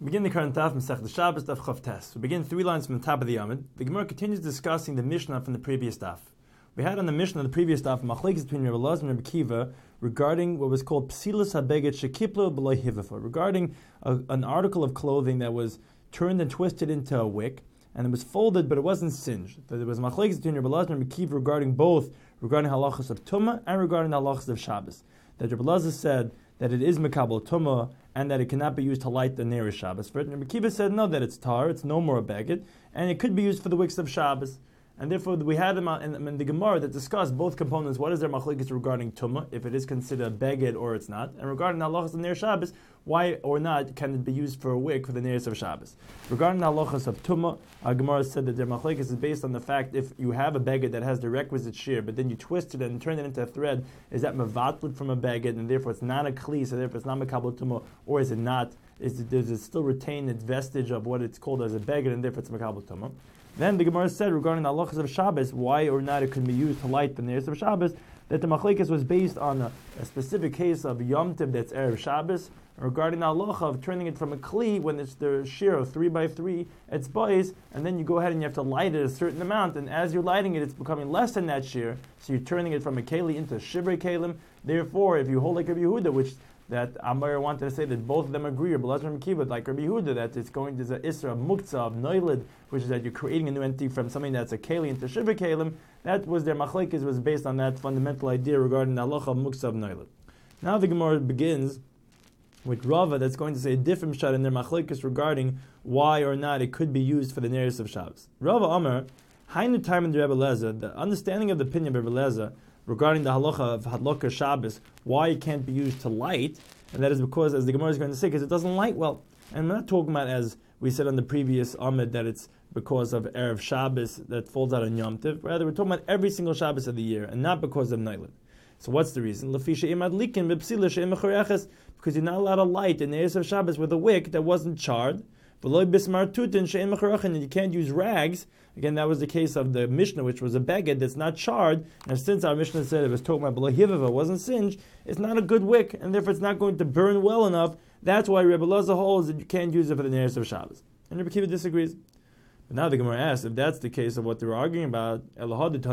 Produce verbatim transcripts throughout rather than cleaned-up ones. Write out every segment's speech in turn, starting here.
Begin the current daf Masech the Shabbos daf Chav Tes. We begin three lines from the top of the Amud. The Gemara continues discussing the Mishnah from the previous daf. We had on the Mishnah of the previous daf machlekes between Rebbe Elazar and Rebbe Kiva regarding what was called psilas habeget shekiplo b'lo hivafa, regarding a, an article of clothing that was turned and twisted into a wick, and it was folded but it wasn't singed. There was machlekes between Rebbe Elazar and Rebbe Kiva regarding both, regarding halachas of tumah and regarding halachas of Shabbos. That Rebbe Elazar said that it is mekabel tumah and that it cannot be used to light the nearest Shabbos for it. And Rebbe Kiva said no, that it's tar, it's no more a beged, and it could be used for the wicks of Shabbos. And therefore, we had them in, in the Gemara that discussed both components. What is their machlekes regarding tumah, if it is considered a beged or it's not, and regarding halachas of near Shabbos, why or not can it be used for a wick for the nearest of Shabbos? Regarding the halachas of tumah, our Gemara said that their machlekes is based on the fact if you have a beged that has the requisite shear, but then you twist it and turn it into a thread, is that mevatlit from a beged, and therefore it's not a kli, so therefore it's not mekabel tumah, or is it not? Is it, does it still retain its vestige of what it's called as a beged, and therefore it's mekabel tumah? Then the Gemara said regarding the halachas of Shabbos, why or not it can be used to light the nearest of Shabbos, that the machlekes was based on a, a specific case of Yom Tov that's Erev Shabbos, regarding the halacha of turning it from a kli when it's the shear of three by three, it's boys, and then you go ahead and you have to light it a certain amount, and as you're lighting it, it's becoming less than that shear, so you're turning it from a keli into a shivrei kelim. Therefore, if you hold like Rabbi Yehuda, which that Amar wanted to say that both of them agree, or Belazar and Kiva, like Rabbi Yehuda, that it's going to the Isra of Muktzah, of Noilid, which is that you're creating a new entity from something that's a Keli into Shiva Kalim. That was their machlekes, was based on that fundamental idea regarding the halacha of Muktzah of Noilid. Now the Gemara begins with Rava, that's going to say a different shot in their machlekes regarding why or not it could be used for the nearest of Shabbos. Rava Amar, Hainu time in the Rebbe Elazar, the understanding of the opinion of Rebbe Elazar regarding the halacha of Hadlokah Shabbos, why it can't be used to light, and that is because, as the Gemara is going to say, because it doesn't light well. And we're not talking about, as we said on the previous Amid, that it's because of Erev Shabbos that falls out on Yom Tov. Rather, we're talking about every single Shabbos of the year, and not because of Noilid. So what's the reason? Because you're not allowed to light in the Erev Shabbos with a wick that wasn't charred, and you can't use rags. Again, that was the case of the Mishnah, which was a beged that's not charred. And since our Mishnah said it was talking about below hivava, wasn't singed, it's not a good wick, and therefore it's not going to burn well enough. That's why Rebbe Elazar holds that you can't use it for the nearest of Shabbos. And Rebbe Kiva disagrees. But now the Gemara asks, if that's the case of what they were arguing about, the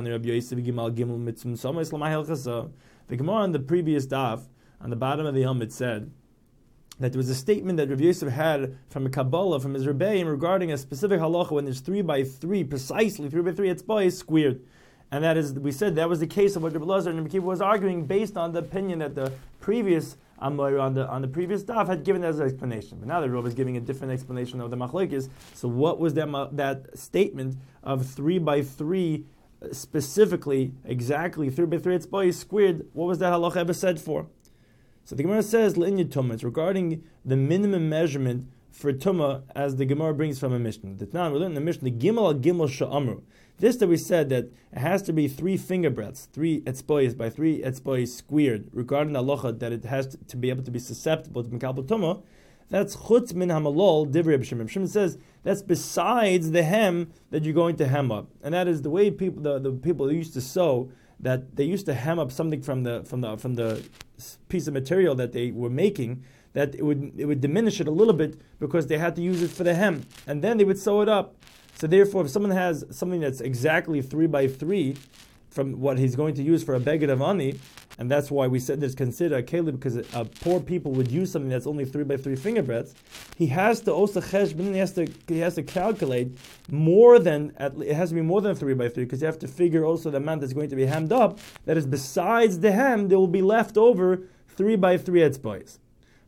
Gemara on the previous daf, on the bottom of the helmet, said that there was a statement that Rav Yosef had from a Kabbalah, from his Rebbeim, regarding a specific halacha when there's three by three, precisely three by three, it's by squared. And that is, we said that was the case of what Rebbe Elazar and Rebbe Kiva was arguing based on the opinion that the previous Amor on the on the previous daf had given as an explanation. But now the Rebbe is giving a different explanation of the machlekes. So what was that, that statement of three by three, specifically, exactly, three by three, it's by squared, what was that halacha ever said for? So the Gemara says, L'inyan tumah, it's regarding the minimum measurement for tumah, as the Gemara brings from a Mishnah. The Tanan, we learned in the Mishnah, Gimel al Gimel sha'amru. This that we said that it has to be three finger breadths, three etzbois by three etzbois squared, regarding the halacha that it has to, to be able to be susceptible to mekabel tumah. That's chutz min hamalol divrei Reb Shimon. Reb Shimon says that's besides the hem that you're going to hem up, and that is the way people, the, the people who used to sew, that they used to hem up something from the from the from the piece of material that they were making, that it would it would diminish it a little bit because they had to use it for the hem, and then they would sew it up. So therefore, if someone has something that's exactly three by three from what he's going to use for a beged of ani, and that's why we said it's considered a keli, because uh, poor people would use something that's only three by three finger breadths. He has to also cheshbon, he has to he has to calculate more than at, it has to be more than three by three, because you have to figure also the amount that's going to be hemmed up. That is, besides the hem, there will be left over three by three etzbois.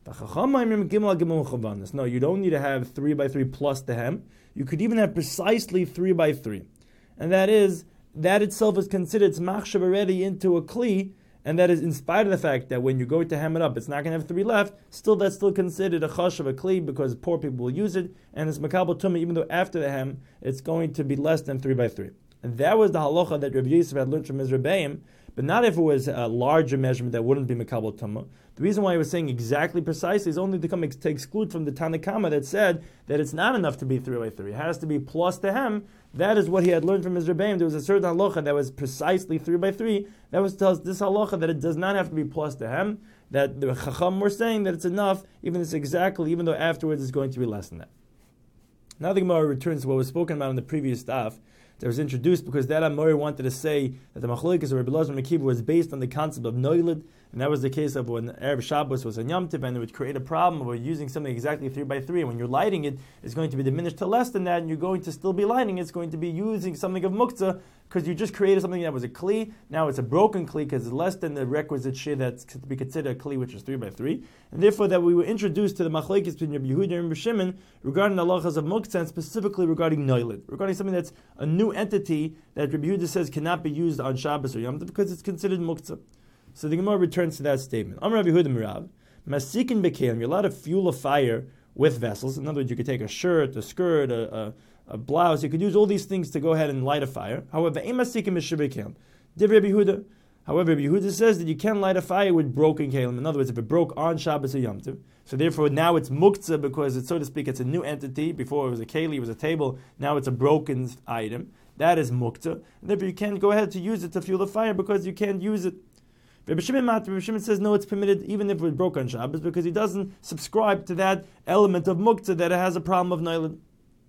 No, you don't need to have three by three plus the hem. You could even have precisely three by three, and that is that itself is considered machshav already into a kli. And that is in spite of the fact that when you're going to hem it up, it's not going to have three left, still that's still considered a chash of a kli, because poor people will use it, and it's makabel tumah, even though after the hem, it's going to be less than three by three. And that was the halacha that Rav Yosef had learned from his Rebbeim, but not if it was a larger measurement that wouldn't be makabel tumah. The reason why he was saying exactly precisely is only to come ex- to exclude from the Tanakama that said that it's not enough to be three by three. It has to be plus the hem. That is what he had learned from his Rebbeim. There was a certain halacha that was precisely three by three. That was tells this halacha that it does not have to be plus the hem. that the Chacham were saying that it's enough, even it's exactly, even though afterwards it's going to be less than that. Now the Gemara returns to what was spoken about in the previous daf that was introduced because that Amori wanted to say that the Machlokes of Rabbi Elazar and Akiva was based on the concept of Noilid, and that was the case of when Erev Shabbos was on Yom Tov, and it would create a problem of using something exactly three by three, and when you're lighting it, it's going to be diminished to less than that, and you're going to still be lighting it, it's going to be using something of Muktzah, because you just created something that was a Kli, now it's a broken Kli, because it's less than the requisite shir that's to be considered a Kli, which is three by three, and therefore that we were introduced to the Machlokes between Rabbi Yehuda and Rabbi Shimon regarding the halachas of Muktzah, and specifically regarding Noilid, regarding something that's a new entity that Rabbi Yehuda says cannot be used on Shabbos or Yom Tov because it's considered Muktzah. So the Gemara returns to that statement. Amar Rabbi Yehuda Mirav, Masikin Bekelim, you're allowed to fuel a fire with vessels. In other words, you could take a shirt, a skirt, a, a, a blouse. You could use all these things to go ahead and light a fire. However, Ein Masikin B'Shir Bekelim. Div Rabbi Yehuda. However, Rabbi Yehuda says that you can light a fire with broken kelim. In other words, if it broke on Shabbos or Yom Tov, so therefore now it's muktzah because it's, so to speak, it's a new entity. Before it was a keli, it was a table. Now it's a broken item. That is muktzah. And therefore you can't go ahead to use it to fuel the fire because you can't use it. Rabbi Shimon Mat, Rabbi Shimon says no, it's permitted even if it broke on Shabbos because he doesn't subscribe to that element of muktzah that it has a problem of noilid.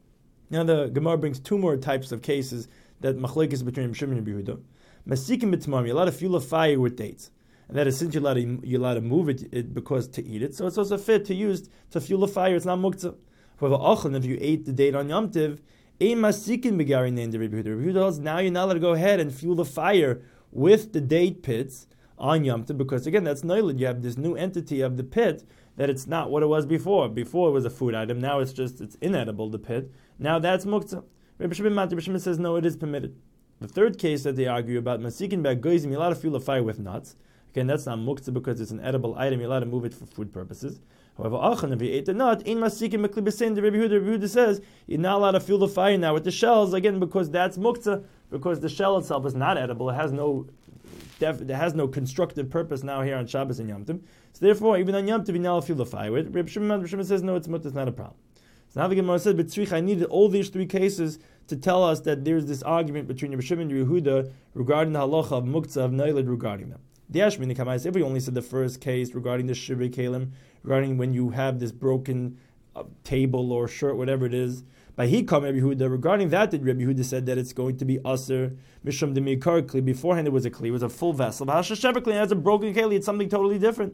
Now the Gemara brings two more types of cases that machlokes between Rabbi Shimon and Rabbi Yehuda. Masikim b'tmar, you're allowed to fuel a fire with dates. And that is since you're allowed to, you're allowed to move it, it because to eat it. So it's also fit to use to fuel a fire. It's not muktzah. However, achlan, if you ate the date on Yom Tiv, ein masikin begari named Rabbi Yehuda. Rabbi Yehuda holds now you're not allowed to go ahead and fuel the fire with the date pits on Yom Tiv because again that's noilid. You have this new entity of the pit that it's not what it was before. Before it was a food item. Now it's just it's inedible. The pit. Now that's muktzah. Rabbi Shimon Mat, Rabbi Shimon says no, it is permitted. The third case that they argue about, Masikin Ba'goizim, you're allowed to fuel a fire with nuts. Again, that's not muktzah because it's an edible item, you're allowed to move it for food purposes. However, Achan, if you ate the nut, Ein Masikin Mekli B'Sein, the Rabbi Yehuda, Rabbi Yehuda says, you're not allowed to fuel the fire now with the shells, again, because that's muktzah, because the shell itself is not edible, it has no def, it has no constructive purpose now here on Shabbos and Yom Tov. So therefore, even on Yom Tov, you're not allowed to fuel the fire with. Rabbi Shimon, Rabbi Shimon says, no, it's muktzah, it's not a problem. So now the Gemara says, "B'tzrich, I needed all these three cases to tell us that there's this argument between Rabbi Shimon and Yehuda regarding the halacha of muktzah of noilid regarding them." The Ashmini Kamais, if we only said the first case regarding the shivri kalim, regarding when you have this broken uh, table or shirt, whatever it is, by Hikam Rabbi Yehuda, regarding that, did Rabbi Yehuda said that it's going to be aser mishum demikar kli. Beforehand it was a kli, it was a full vessel. Hashashever kli has a broken keli, it's something totally different.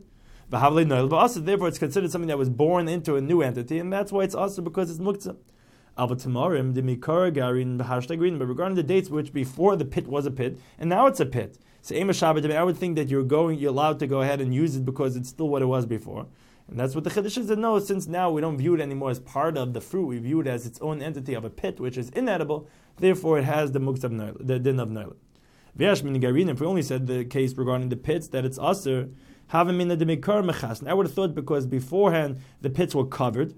Therefore, it's considered something that was born into a new entity, and that's why it's also because it's muktzah. But regarding the dates which before the pit was a pit, and now it's a pit, so I would think that you're going, you're allowed to go ahead and use it because it's still what it was before. And that's what the Chiddush is that no, since now we don't view it anymore as part of the fruit, we view it as its own entity of a pit, which is inedible, therefore it has the muktzah of noilid, the din of noilid. If we only said the case regarding the pits, that it's aser, I would have thought because beforehand the pits were covered,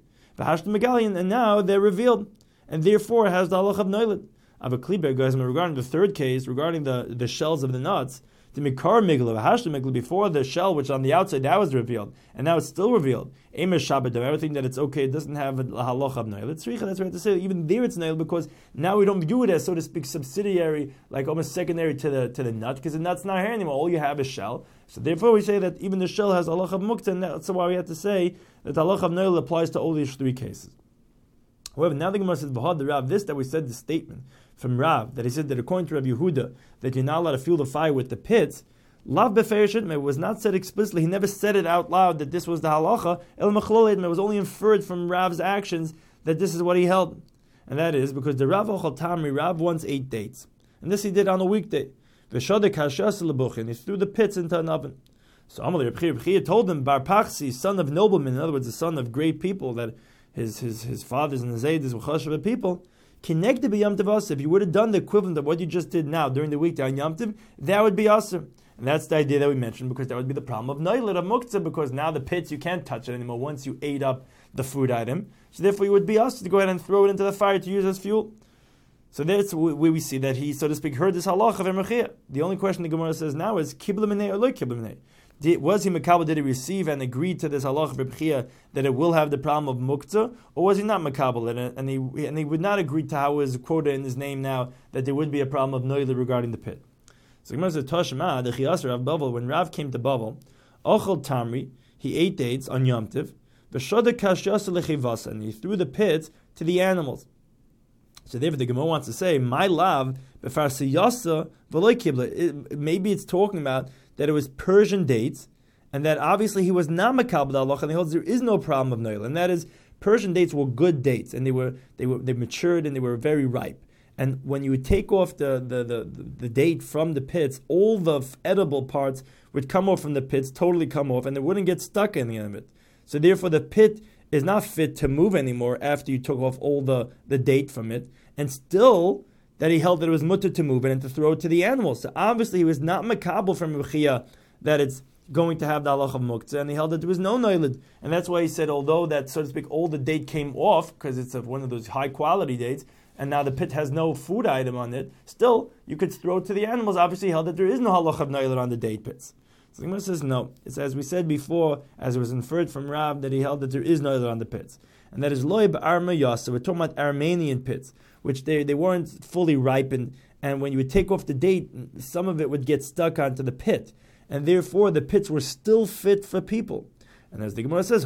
and now they're revealed, and therefore it has the halach of noilid. Regarding the third case, regarding the, the shells of the nuts, the mikar migla, before the shell which on the outside that was revealed, and now it's still revealed. Everything that it's okay, it doesn't have a halach of noilid. That's why I have to say even there it's noilid because now we don't view it as, so to speak, subsidiary, like almost secondary to the to the nut, because the nut's not here anymore. All you have is shell. So therefore we say that even the shell has halach of muktzah, and that's why we have to say that halach of noilid applies to all these three cases. However, now the Gemara says, "V'had the Rav," this that we said the statement from Rav that he said that according to Rabbi Yehuda that you're not allowed to fuel the fire with the pits. Lav befeirishit, it was not said explicitly. He never said it out loud that this was the halacha. El machloled, it was only inferred from Rav's actions that this is what he held, and that is because the Rav ochal tamri, Rav once ate dates, and this he did on a weekday. V'shadek hashas lebuchin, he threw the pits into an oven. So Amalei Reb Chia told him, Bar Pachsi, son of noblemen, in other words, the son of great people, that his his his fathers and his aides were chashuv people. Connected by Yom Tov, if you would have done the equivalent of what you just did now during the weekday on Yom Tov, that would be awesome. And that's the idea that we mentioned, because that would be the problem of noilid, of muktzah, because now the pits, you can't touch it anymore once you ate up the food item. So therefore, you would be us to go ahead and throw it into the fire to use as fuel. So that's where we see that he, so to speak, heard this halach of Rabbi Chia. The only question the Gemara says now is, kibla minei or lo kibla minei? Did, was he makabel, did he receive and agree to this halach of Rabbi Chia that it will have the problem of muktzah, or was he not makabel, and, and, he, and he would not agree to how is quoted in his name now that there would be a problem of noilid regarding the pit? So Gemara says, Tashma, the Chiyasar of Bavel, when Rav came to Bavel, Ochel Tamri, he ate dates on Yom Tiv, V'shoda kashyasa lechivasa, and he threw the pits to the animals. So therefore the Gemara wants to say, my love, b'farsiyasa v'loy kibla. Maybe it's talking about that it was Persian dates, and that obviously he was not makabel halacha, and he holds there is no problem of noil, and that is Persian dates were good dates, and they were they were they matured and they were very ripe. And when you would take off the the, the, the date from the pits, all the edible parts would come off from the pits, totally come off, and they wouldn't get stuck in the end of it. So therefore the pit is not fit to move anymore after you took off all the, the date from it, and still that he held that it was mutter to move it and to throw it to the animals. So obviously he was not makabel from Rechia that it's going to have the halach of muktzah, and he held that there was no noilid, and that's why he said, although that, so to speak, all the date came off because it's a, one of those high quality dates, and now the pit has no food item on it, still you could throw it to the animals. Obviously he held that there is no halach of noilid on the date pits. So the Gemara says no. It's as we said before, as it was inferred from Rab, that he held that there is noilid on the pits, and that is loy b'arma yasa. We're talking about Armenian pits, which they, they weren't fully ripened, and when you would take off the date, some of it would get stuck onto the pit, and therefore the pits were still fit for people. And as the Gemara says,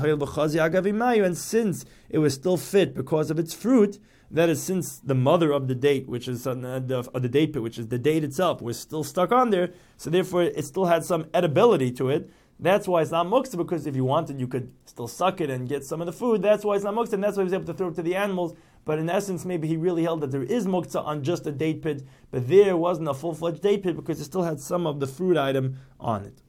and since it was still fit because of its fruit, that is, since the mother of the date, which is uh, the, of the date pit, which is the date itself, was still stuck on there, so therefore it still had some edibility to it. That's why it's not muktzah, because if you wanted, you could still suck it and get some of the food. That's why it's not muktzah, and that's why he was able to throw it to the animals. But in essence, maybe he really held that there is muktzah on just a date pit, but there wasn't a full-fledged date pit because it still had some of the fruit item on it.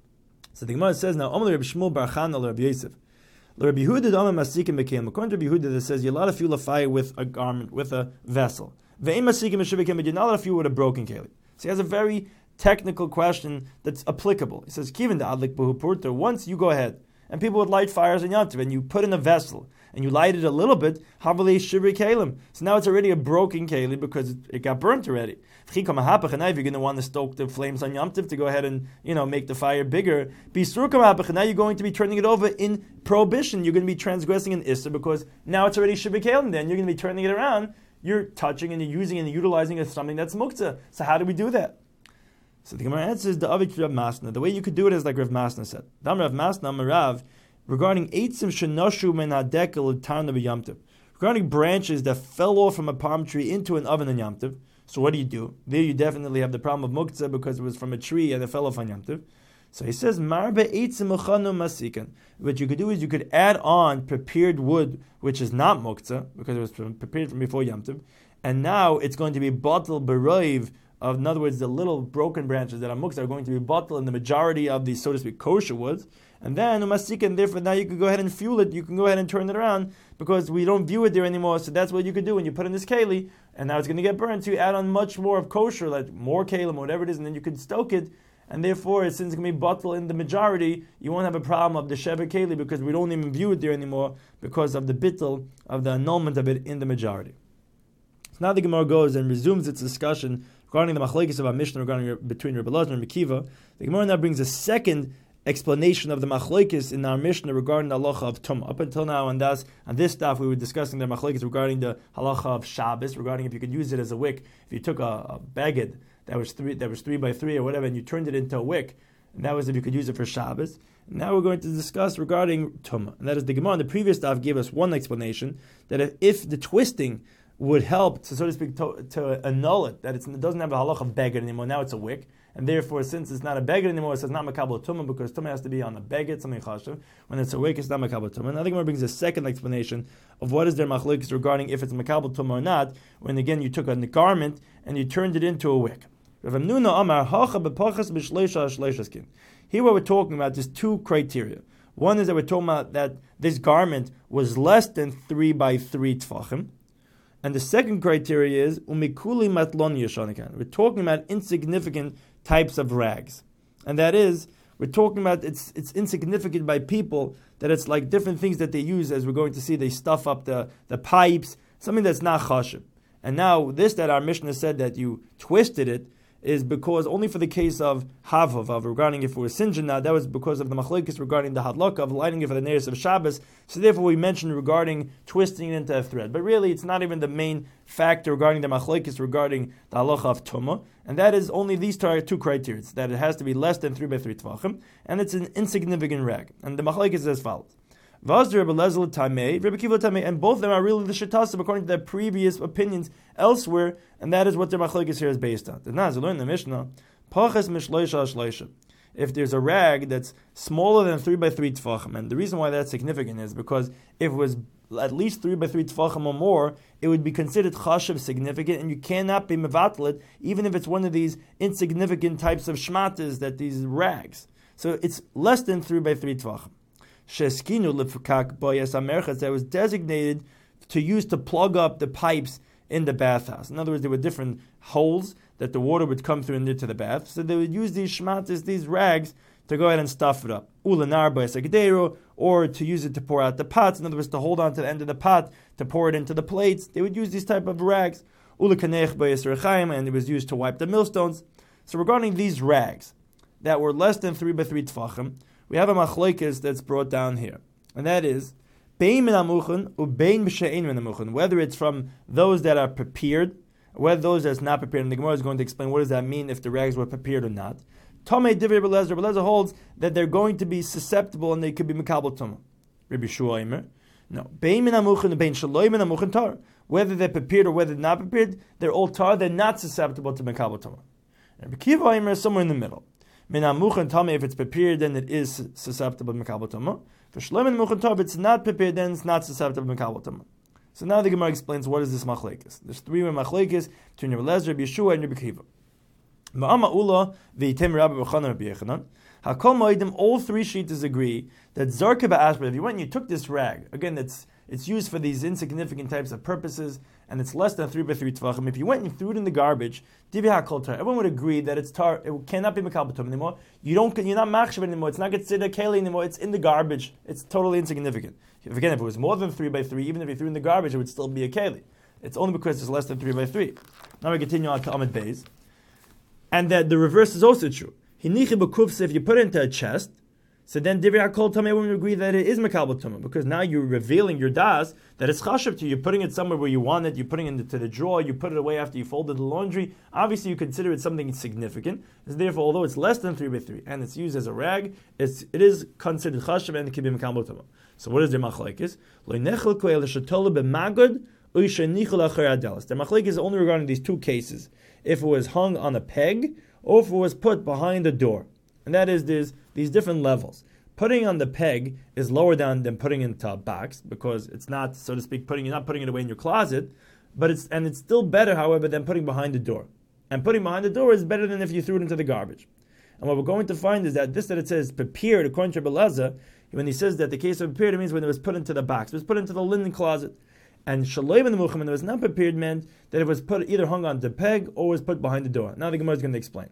So the Gemara says now, Rabbi Shmuel bar Chana Rabbi Yosef. Rabbi Yehuda Dama Masikim became. According to Rabbi Yehuda, that says you're allowed to fuel a fire with a garment, with a vessel. Ve'im Masikim Meshivikim, but you're not allowed to fuel with a broken keli. So he has a very technical question that's applicable. He says, Kivin da adlik buhu purta. Once you go ahead and people would light fires in Yom Tov, and you put in a vessel and you light it a little bit, havali shivri kelim. So now it's already a broken keli because it, it got burnt already. If you're going to want to stoke the flames on Yom Tov to go ahead and, you know, make the fire bigger, now you're going to be turning it over in prohibition. You're going to be transgressing an issa because now it's already shivri kelim. Then you're going to be turning it around. You're touching and you're using and you're utilizing it as something that's muktzah. So how do we do that? So the Gemara answers the Avik Rav Masna. The way you could do it is like Rav Masna said. Dam Rav Masna Marav, regarding eitzim shenoshu men hadekel l'tarna b'Yom Tov, regarding branches that fell off from a palm tree into an oven on Yom Tov. So what do you do? There you definitely have the problem of muktzah because it was from a tree and it fell off on Yom Tov. So he says marbe eitzim uchanu masikan. What you could do is you could add on prepared wood, which is not muktzah because it was prepared from before Yom Tov, and now it's going to be batel beroiv. Of, in other words, the little broken branches that are muktzah are going to be bottled in the majority of these, so to speak, kosher woods. And then, umasika, and therefore now you can go ahead and fuel it, you can go ahead and turn it around, because we don't view it there anymore, so that's what you could do when you put in this keli, and now it's going to get burned, so you add on much more of kosher, like more kalim, whatever it is, and then you can stoke it, and therefore, since it's going to be bottled in the majority, you won't have a problem of the shever keli, because we don't even view it there anymore, because of the bittul, of the annulment of it in the majority. So now the Gemara goes and resumes its discussion regarding the machlekes of our Mishnah regarding between Rebbe Elazar and Mekiva. The Gemara now brings a second explanation of the machlekes in our Mishnah regarding the halacha of tumah. Up until now, and thus on this stuff, we were discussing the machlekes regarding the halacha of Shabbos, regarding if you could use it as a wick. If you took a, a bagged that was three that was three by three or whatever, and you turned it into a wick, and that was if you could use it for Shabbos. And now we're going to discuss regarding tumah, and that is the Gemara in the previous stuff gave us one explanation that if, if the twisting would help to, so to speak, to, to annul it, that it's, it doesn't have a halach of beged anymore, now it's a wick, and therefore, since it's not a beged anymore, it says not makabel tumah, because tumah has to be on a beged, something chashav. When it's a wick, it's not makabel tumah. And I think it brings a second explanation of what is their machlokes regarding if it's makabel tumah or not, when again you took a garment and you turned it into a wick. Here what we're talking about is two criteria. One is that we're talking about that this garment was less than three by three tfachim. And the second criteria is umikuli matlon yeshanikan. We're talking about insignificant types of rags, and that is we're talking about it's it's insignificant by people, that it's like different things that they use, as we're going to see. They stuff up the, the pipes, something that's not chashuv. And now this that our Mishnah said that you twisted it, is because only for the case of Havav, regarding if it was Sinjana, that was because of the Machlokes regarding the Hadlaka of lighting it for the Neres of Shabbos. So therefore we mentioned regarding twisting it into a thread. But really it's not even the main factor regarding the Machlokes regarding the Halacha of Tumah. And that is only these two criteria, that it has to be less than three by three Tvachim, and it's an insignificant rag. And the Machlokes is as follows. And both of them are really the Shitasim according to their previous opinions elsewhere, and that is what their Machlokes here is based on. The Naz, learn the Mishnah, if there's a rag that's smaller than three by three Tfachim, and the reason why that's significant is because if it was at least three by three Tfachim or more, it would be considered Chashav significant, and you cannot be Mevatlet, even if it's one of these insignificant types of Shmatas, that these rags. So it's less than three by three Tfachim. Sheskinu lefkak boyas amerchas, that was designated to use to plug up the pipes in the bathhouse. In other words, there were different holes that the water would come through into the bath. So they would use these shmatas, these rags, to go ahead and stuff it up. Ulanar boyas agdero, or to use it to pour out the pots. In other words, to hold on to the end of the pot to pour it into the plates. They would use these type of rags. Ulakanech boyas rechaim, and it was used to wipe the millstones. So regarding these rags that were less than three by three tfachim, we have a machlokes that's brought down here, and that is bein min amuchen ubein b'she'ein min amuchen, whether it's from those that are prepared, or whether those that's not prepared. And the Gemara is going to explain what does that mean if the rags were prepared or not. Tomei divrei Rebbe Eliezer, Rebbe Eliezer holds that they're going to be susceptible and they could be mekabel tumah. Rabbi Shua Eimer, no, bein min amuchen ubein shaloi min amuchen tar, whether they're prepared or whether they're not prepared, they're all tar. They're not susceptible to mekabel tumah. Rabbi Kiva Eimer is somewhere in the middle. Min amuchen tameh, if it's prepared, then it is susceptible to mekabel tumah. For shloim amuchen tar, if it's not prepared, then it's not susceptible to mekabel tumah. So now the Gemara explains what is this machlekes. There's three machlekes between Rebbe Eliezer, Rabbi Yeshua, and Rabbi Kiva. Ma'ama ula v'yitem Rabbi Yochanan, Rabbi Yechanan. Hakol moedim, all three sheetahs agree that zarka ba'ashbet, if you went and you took this rag, again, it's it's used for these insignificant types of purposes, and it's less than three by three tvachim. If you went and you threw it in the garbage, divi hakol tar, everyone would agree that it's tar. It cannot be mekabel tumah anymore. You don't, you're not machshav anymore. It's not considered keli anymore. It's in the garbage. It's totally insignificant. Again, if it was more than three by three, even if you threw in the garbage, it would still be a keli. It's only because it's less than three by three. Now we continue on to Amid Beis, and that the reverse is also true. Hinichi b'kufsa, if you put it into a chest, so then divrei hakol tameh, everyone would agree that it is mekabel tumah, because now you're revealing your das that it's chashav to you. You're putting it somewhere where you want it. You're putting it into the drawer. You put it away after you folded the laundry. Obviously, you consider it something significant. So therefore, although it's less than three by three and it's used as a rag, it's it is considered chashav and it can be mekabel tumah. So what is the machlekes? Lo nechel koel shetola b'magod uy shenichel acher adelas. The machlekes is only regarding these two cases: if it was hung on a peg or if it was put behind a door. And that is there's these different levels. Putting on the peg is lower down than putting it into a box, because it's not, so to speak, putting you're not putting it away in your closet, but it's and it's still better, however, than putting behind the door. And putting behind the door is better than if you threw it into the garbage. And what we're going to find is that this that it says prepared, according to Rebbe Eliezer, when he says that the case of prepared, it means when it was put into the box, it was put into the linen closet. And shaloim in the mucham, when it was not prepared, meant that it was put either hung on the peg or was put behind the door. Now the Gemara is going to explain.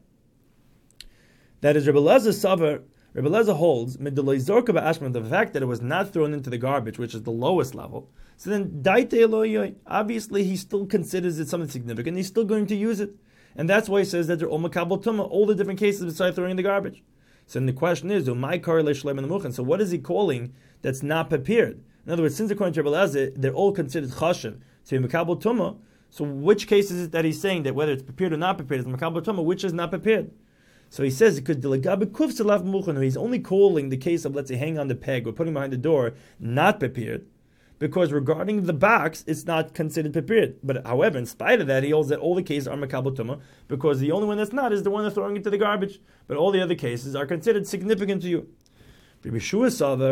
That is Rebbe Eliezer Savar. Rebbe Eliezer holds the fact that it was not thrown into the garbage, which is the lowest level. So then, obviously, he still considers it something significant. He's still going to use it, and that's why he says that they're all mekabel tumah, all the different cases besides throwing in the garbage. So then the question is, so what is he calling that's not prepared? In other words, since according to Rebbe Eliezer, they're all considered chashav to be mekabel tumah. So which case is it that he's saying that whether it's prepared or not prepared is mekabel tumah? Which is not prepared? So he says because he's only calling the case of, let's say, hang on the peg or putting behind the door not prepared, because regarding the box it's not considered prepared. But however, in spite of that, he holds that all the cases are mekabel tumah, because the only one that's not is the one that's throwing it to the garbage. But all the other cases are considered significant to you. Rabbi Yeshua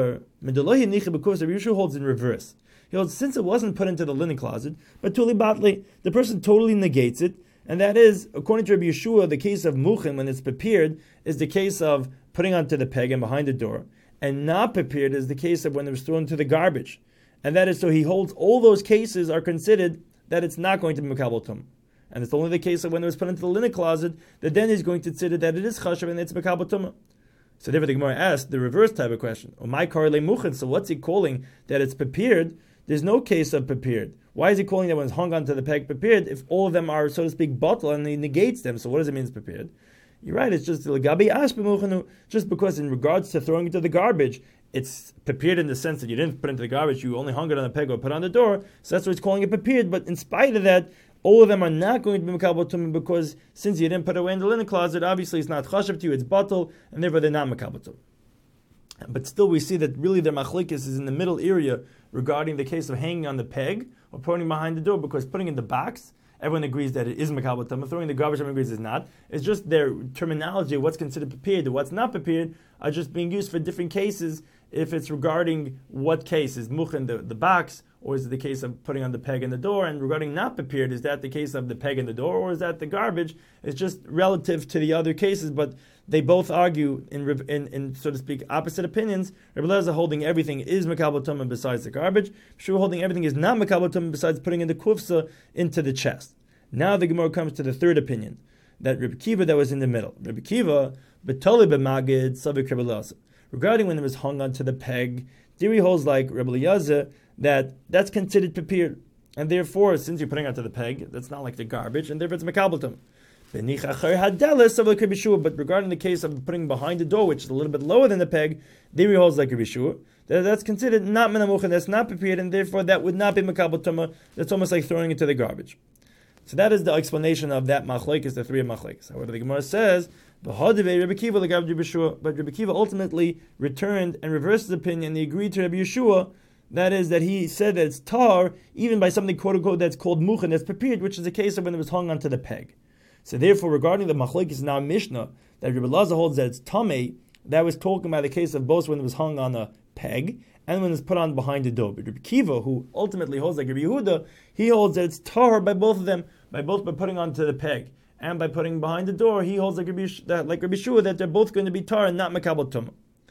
holds in reverse. He holds since it wasn't put into the linen closet, but tuli batli, the person totally negates it. And that is, according to Rabbi Yeshua, the case of muchim, when it's prepared, is the case of putting onto the peg and behind the door. And not prepared is the case of when it was thrown into the garbage. And that is, so he holds all those cases are considered that it's not going to be mekabel tumah. And it's only the case of when it was put into the linen closet that then he's going to consider that it is chashav and it's mekabel tumah. So therefore the Gemara asked the reverse type of question. So what's he calling that it's prepared? There's no case of prepared. Why is he calling that when it's hung onto the peg prepared if all of them are, so to speak, bottle and he negates them? So what does it mean it's prepared? You're right, it's just just because in regards to throwing it to the garbage, it's prepared in the sense that you didn't put it into the garbage, you only hung it on the peg or put it on the door, so that's why it's calling it prepared. But in spite of that, all of them are not going to be Makabel Tumah because since you didn't put it away in the linen closet, obviously it's not chashav to you, it's bottle, and therefore they're not Makabel Tumah. But still we see that really their machlekes is in the middle area regarding the case of hanging on the peg or putting behind the door, because putting in the box, everyone agrees that it is Makabel Tumah. Throwing the garbage, everyone agrees it's not. It's just their terminology, what's considered prepared and what's not prepared, are just being used for different cases. If it's regarding what case is muchen the, the box, or is it the case of putting on the peg in the door? And regarding not prepared, is that the case of the peg in the door, or is that the garbage? It's just relative to the other cases, but they both argue in, in, in so to speak, opposite opinions. Rebbe Eliezer holding everything is Makabel Tumah besides the garbage. Shua holding everything is not Makabel Tumah besides putting in the kufsa into the chest. Now the Gemara comes to the third opinion, that Rebbe Kiva that was in the middle. Rebbe Kiva, betoli b'magid, savik Rebbe Eliezer. Regarding when it was hung onto the peg, there he holds like Rebbe Eliezer that that's considered prepared. And therefore, since you're putting it onto the peg, that's not like the garbage, and therefore it's Makabel Tumah. But regarding the case of putting behind the door, which is a little bit lower than the peg, there he holds like Rabbi Shua. That, that's considered not menamuch, that's not prepared, and therefore that would not be Makabel Tumah. That's almost like throwing it to the garbage. So that is the explanation of that machlekes, the three machlekes. However, the Gemara says, but Rabbi Kiva ultimately returned and reversed his opinion, and he agreed to Rabbi Yeshua. That is, that he said that it's tar, even by something quote unquote that's called muchen, that's prepared, which is the case of when it was hung onto the peg. So therefore, regarding the machlekes in our Mishnah, that Rebbe Eliezer holds that it's tamei, that was talking about the case of both when it was hung on a peg and when it's put on behind the door. But Rebbe Kiva, who ultimately holds like Rebbe Yehuda, he holds that it's tar by both of them, by both by putting onto the peg and by putting behind the door. He holds like Rebbe, that, like Rebbe Shua, that they're both going to be tar and not Makabel Tumah.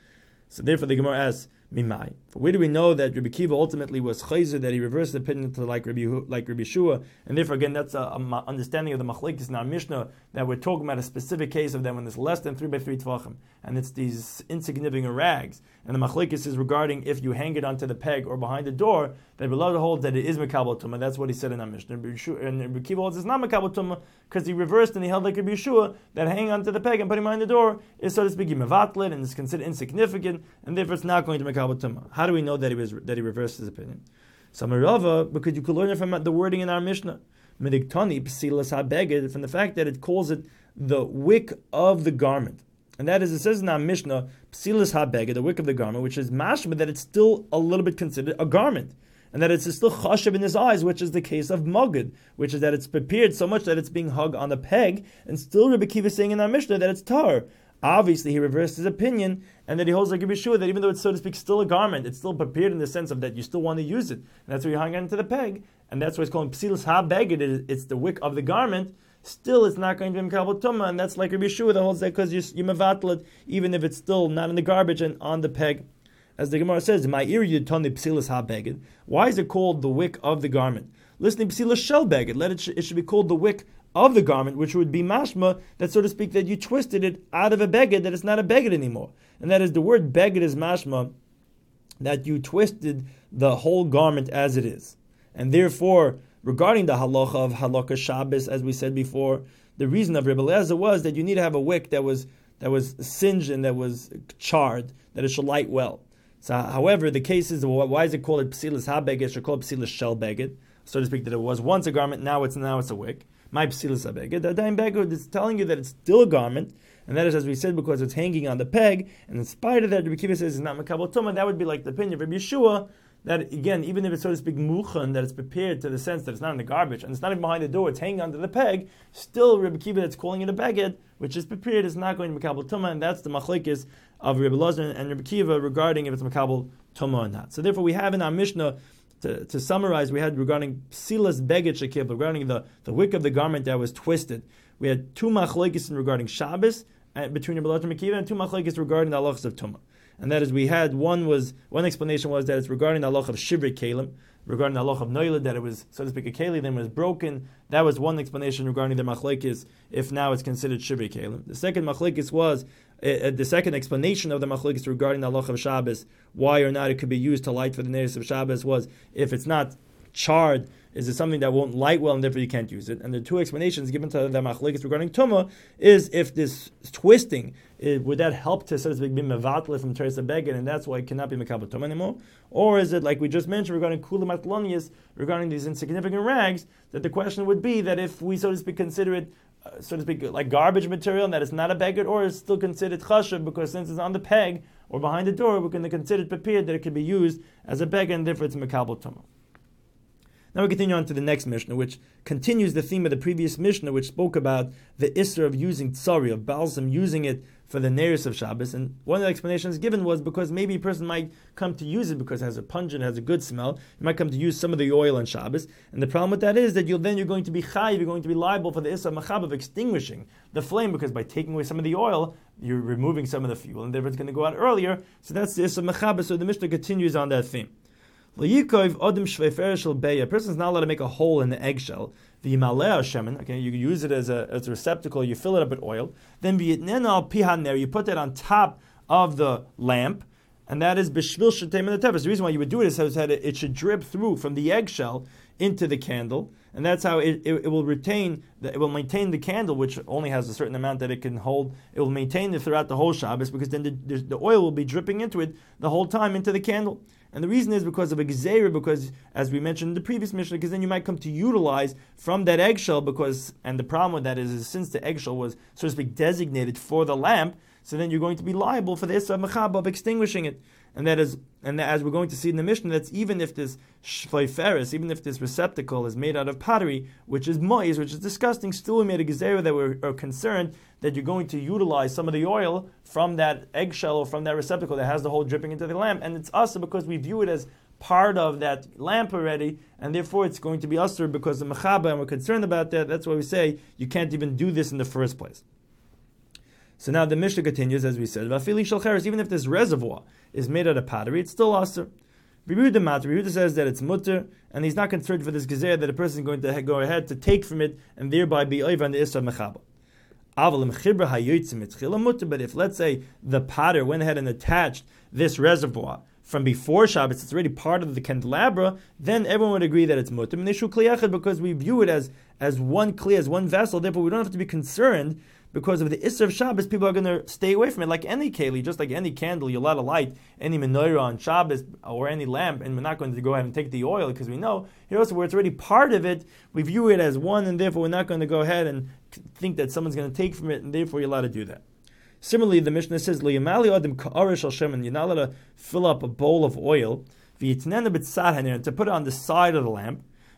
So therefore, the Gemara asks, Mimai. Where do we know that Rabbi Kiva ultimately was chayzer, that he reversed the opinion to like Rabbi like Rabbi Shua, and therefore again that's a, a understanding of the machlekes in our Mishnah that we're talking about a specific case of them when it's less than three by three tvachim, and it's these insignificant rags. And the machlekes is regarding if you hang it onto the peg or behind the door, that Rabbi Eliezer holds that it is Makabel Tumah. That's what he said in our Mishnah. And Rabbi Kiva holds it's not Makabel Tumah because he reversed and he held like Rabbi Shua that hanging onto the peg and putting behind the door is, so to speak, mevatlet and is considered insignificant, and therefore it's not going to Makabel Tumah. How do we know that he was that he reversed his opinion? Samarava, because you could learn it from the wording in our Mishnah. Mediktani psilas habeged, from the fact that it calls it the wick of the garment. And that is, it says in our Mishnah, psilas habeged, the wick of the garment, which is mashma, that it's still a little bit considered a garment. And that it's still chashav in his eyes, which is the case of magid, which is that it's prepared so much that it's being hung on the peg, and still Rebbe Kiva is saying in our Mishnah that it's tar. Obviously, he reversed his opinion, and that he holds like Rabbi Shua that even though it's, so to speak, still a garment, it's still prepared in the sense of that you still want to use it. And that's why you hang it into the peg, and that's why it's called psilas ha-beged, it's the wick of the garment. Still, it's not going to be Makabel Tumah, and that's like Rabbi Shua that holds that because you you mevatl it, even if it's still not in the garbage and on the peg. As the Gemara says, "My ear you tani psilas ha-beged." Why is it called the wick of the garment? Listening psilas shel beged, let it sh- it should be called the wick of the garment, which would be mashma, that so to speak, that you twisted it out of a beged, that it's not a beged anymore. And that is the word beged is mashma, that you twisted the whole garment as it is. And therefore, regarding the halacha of halakha Shabbos, as we said before, the reason of Rebbe Eliezer was that you need to have a wick that was that was singed and that was charred, that it should light well. So, however, the case is, why is it called psilas ha-beged? It should call it psilas shel beged, so to speak, that it was once a garment, now it's now it's a wick. My psilas ha-beged. The daim beged is telling you that it's still a garment, and that is, as we said, because it's hanging on the peg. And in spite of that, Rabbi Kiva says it's not Makabel Tumah. That would be like the opinion of Rabbi Yeshua, that again, even if it's so to speak muchen, that it's prepared to the sense that it's not in the garbage and it's not even behind the door, it's hanging onto the peg. Still, Rabbi Kiva that's calling it a beged, which is prepared, is not going to Makabel Tumah, and that's the machlekes of Rabbi Eliezer and Rabbi Kiva regarding if it's Makabel Tumah or not. So therefore, we have in our Mishnah, To, to summarize, we had regarding psilas beged shekib, regarding the, the wick of the garment that was twisted. We had two machlekes regarding Shabbos uh, between Rabbi Eliezer and Kiva, and two machlekes regarding the halachas of Tumah. And that is, we had one was one explanation was that it's regarding the halach of shivrei kelim, regarding the halach of noiled, that it was, so to speak, a keli, then was broken. That was one explanation regarding the machlekes, if now it's considered shivrei kelim. The second machlekes was Uh, the second explanation of the machlekes regarding the halach of Shabbos, why or not it could be used to light for the neiros of Shabbos, was if it's not charred? Is it something that won't light well and therefore you can't use it? And the two explanations given to the machlekes regarding tumah is if this twisting, it, would that help to, so to speak, be mevatle from teres beged, and that's why it cannot be mekabel tumah anymore? Or is it, like we just mentioned regarding kula matlonius, regarding these insignificant rags, that the question would be that if we, so to speak, consider it, uh, so to speak, like garbage material, and that it's not a beged, or it's still considered chashav, because since it's on the peg or behind the door, we're going to consider it prepared that it can be used as a beged, and therefore it's mekabel tumah. Now we continue on to the next Mishnah, which continues the theme of the previous Mishnah, which spoke about the Isser of using tsari, of balsam, using it for the Neris of Shabbos. And one of the explanations given was because maybe a person might come to use it because it has a pungent, it has a good smell. You might come to use some of the oil on Shabbos. And the problem with that is that you'll then you're going to be chayiv, you're going to be liable for the Isser Machab of extinguishing the flame, because by taking away some of the oil, you're removing some of the fuel, and therefore it's going to go out earlier. So that's the Isser Machab. So the Mishnah continues on that theme. A person's not allowed to make a hole in the eggshell. Okay, you use it as a, as a receptacle, you fill it up with oil. Then you put that on top of the lamp, and that is b'shvil shetem and the tefes. The reason why you would do it is that it should drip through from the eggshell into the candle, and that's how it, it, it will retain, the, it will maintain the candle, which only has a certain amount that it can hold. It will maintain it throughout the whole Shabbos, because then the, the oil will be dripping into it the whole time into the candle. And the reason is because of a gzeira, because as we mentioned in the previous Mishnah, because then you might come to utilize from that eggshell, because, and the problem with that is, is since the eggshell was, so to speak, designated for the lamp, so then you're going to be liable for the Isra Mechaba of extinguishing it. And that is, and that, as we're going to see in the Mishnah, that's even if this shleiferis, even if this receptacle is made out of pottery, which is mois, which is disgusting, still we made a gezerah that we're are concerned that you're going to utilize some of the oil from that eggshell or from that receptacle that has the whole dripping into the lamp. And it's usher because we view it as part of that lamp already, and therefore it's going to be usher because of mechaba, and we're concerned about that. That's why we say you can't even do this in the first place. So now the Mishnah continues, as we said, even if this reservoir is made out of pottery, it's still asr. Yehuda says that it's mutter, and he's not concerned for this gezer that a person is going to go ahead to take from it and thereby be over on the isra mechaba. But if, let's say, the potter went ahead and attached this reservoir from before Shabbos, it's already part of the candelabra, then everyone would agree that it's mutter, because we view it as, as one kli, as one vessel, therefore we don't have to be concerned. Because of the Isser of Shabbos, people are going to stay away from it. Like any keli, just like any candle, you're allowed to light any menorah on Shabbos or any lamp, and we're not going to go ahead and take the oil, because we know here also where it's already part of it, we view it as one, and therefore we're not going to go ahead and think that someone's going to take from it, and therefore you're allowed to do that. Similarly, the Mishnah says, you're not allowed to fill up a bowl of oil, to put it on the side of the lamp,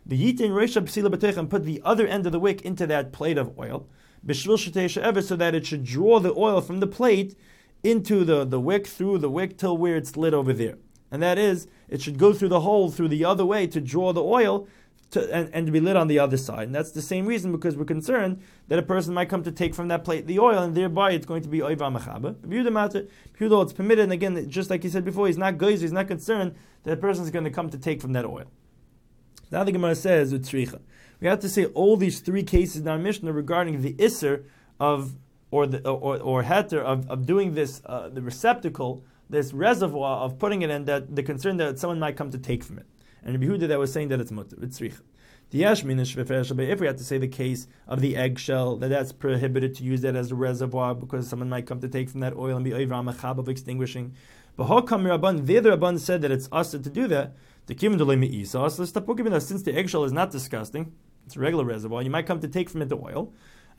and put the other end of the wick into that plate of oil, so that it should draw the oil from the plate into the, the wick, through the wick till where it's lit over there. And that is, it should go through the hole through the other way to draw the oil to, and, and to be lit on the other side. And that's the same reason, because we're concerned that a person might come to take from that plate the oil, and thereby it's going to be oiva mechaba. Yehuda, it's permitted, and again, just like he said before, he's not geyser, he's not concerned that a person is going to come to take from that oil. Now the Gemara says, utzricha. We have to say all these three cases in our Mishnah regarding the isser of, or the or or heter of, of doing this, uh, the receptacle, this reservoir of putting it in, that the concern that someone might come to take from it. And Rabbi Yehuda that was saying that it's mutter, it's richa. The yashmin is shvefesh. If we have to say the case of the eggshell, that that's prohibited to use that as a reservoir because someone might come to take from that oil and be over machab of extinguishing. But how come Rabban? The other Rabban said that it's usher to do that. The kimin delay meisa. So since the eggshell is not disgusting, it's a regular reservoir, you might come to take from it the oil.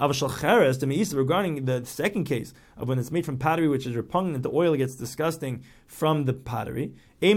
Regarding the second case of when it's made from pottery, which is repugnant, the oil gets disgusting from the pottery.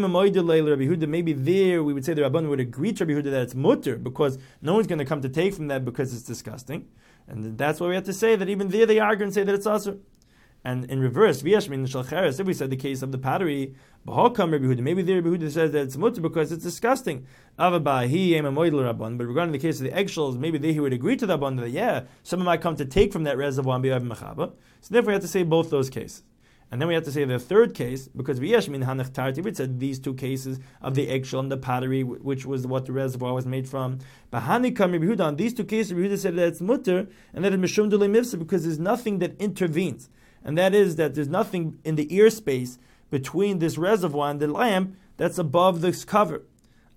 Maybe there we would say the Rabban would agree to Rabbi Yehuda that it's mutter, because no one's going to come to take from that because it's disgusting. And that's why we have to say that even there they argue and say that it's asur. And in reverse, if we said the case of the pottery, maybe there Rabbi Yehuda says that it's mutter because it's disgusting. But regarding the case of the eggshells, maybe there he would agree to the Rabban that yeah, someone might come to take from that reservoir and be over mechaba. So therefore we have to say both those cases. And then we have to say the third case, because we said these two cases of the eggshell and the pottery, which was what the reservoir was made from. But on these two cases, Rabbi Yehuda said that it's mutter and that it's mishum d'lei mifsa, because there's nothing that intervenes. And that is that there's nothing in the ear space between this reservoir and the lamp that's above this cover.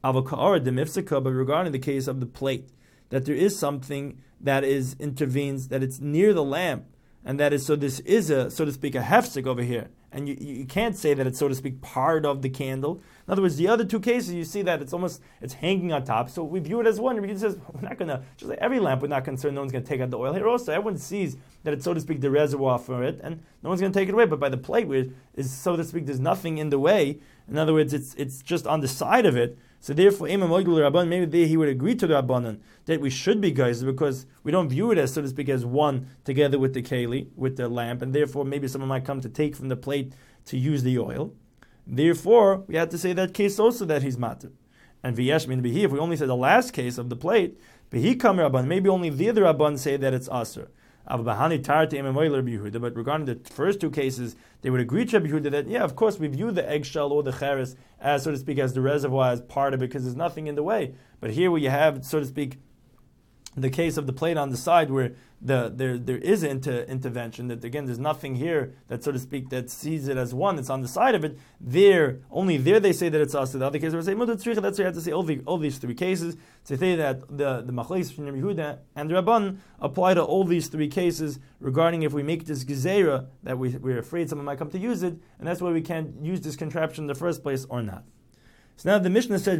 Avoka'ara demifsika, but regarding the case of the plate, that there is something that is intervenes, that it's near the lamp, and that is, so this is a, so to speak, a hefsek over here. And you, you can't say that it's, so to speak, part of the candle. In other words, the other two cases, you see that it's almost, it's hanging on top. So we view it as one. He says, we're not going to, just like every lamp, we're not concerned no one's going to take out the oil. Here also, everyone sees that it's, so to speak, the reservoir for it, and no one's going to take it away. But by the plate, where is, so to speak, there's nothing in the way. In other words, it's it's just on the side of it. So therefore, maybe there he would agree to the Rabbanan that we should be guys, because we don't view it as, so to speak, as one together with the keli, with the lamp, and therefore maybe someone might come to take from the plate to use the oil. Therefore, we have to say that case also that he's matir. And v'yesh min bihi, if we only say the last case of the plate, bihi kam Rabban, maybe only the other Rabban say that it's aser. But regarding the first two cases, they would agree to Rabbi Yehuda that, yeah, of course, we view the eggshell or the cheres as, so to speak, as the reservoir, as part of it, because there's nothing in the way. But here where you have, so to speak, the case of the plate on the side where the there there is inter, intervention, that again there's nothing here that, so to speak, that sees it as one, it's on the side of it, there, only there they say that it's us. The other case where they say Mutar Tzricha, that's why you have to say all, the, all these three cases to say that the, the Machlekes from Rabbi Yehuda and the Rabban apply to all these three cases regarding if we make this Gezerah, that we, we're afraid someone might come to use it, and that's why we can't use this contraption in the first place or not. So now the Mishnah said,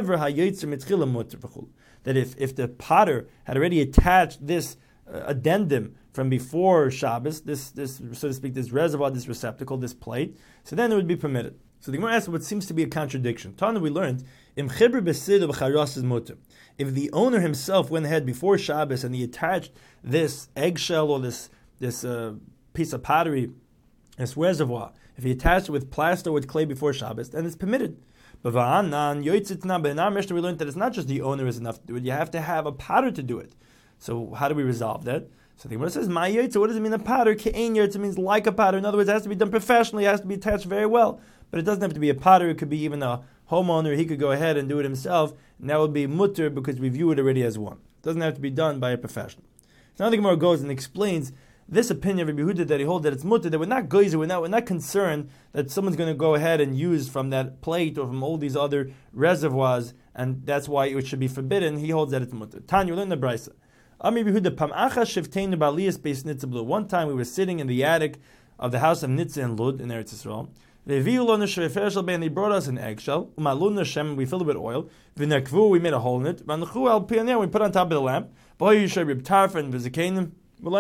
that if, if the potter had already attached this uh, addendum from before Shabbos, this, this, so to speak, this reservoir, this receptacle, this plate, so then it would be permitted. So the Gemara asks what seems to be a contradiction. Tana, we learned, if the owner himself went ahead before Shabbos and he attached this eggshell or this, this uh, piece of pottery, this reservoir, if he attached it with plaster or with clay before Shabbos, then it's permitted. But in our Mishnah we learned that it's not just the owner is enough to do it, you have to have a potter to do it. So how do we resolve that? So the Gemara says, Ma yotze, what does it mean a potter? Ke'ein yotze means like a potter. In other words, it has to be done professionally, it has to be attached very well. But it doesn't have to be a potter, it could be even a homeowner, he could go ahead and do it himself, and that would be mutter because we view it already as one. It doesn't have to be done by a professional. So now the Gemara goes and explains this opinion of Rabbi Yehuda that he holds that it's mutter, that we're not geyser, we're not, we're not concerned that someone's going to go ahead and use from that plate or from all these other reservoirs, and that's why it should be forbidden. He holds that it's mutter. Tanya, learn the Brisa. One time we were sitting in the attic of the house of Nitzah in Lud in Eretz Yisrael. They brought us an eggshell. We filled it with oil. We made a hole in it. We put on top of the lamp. And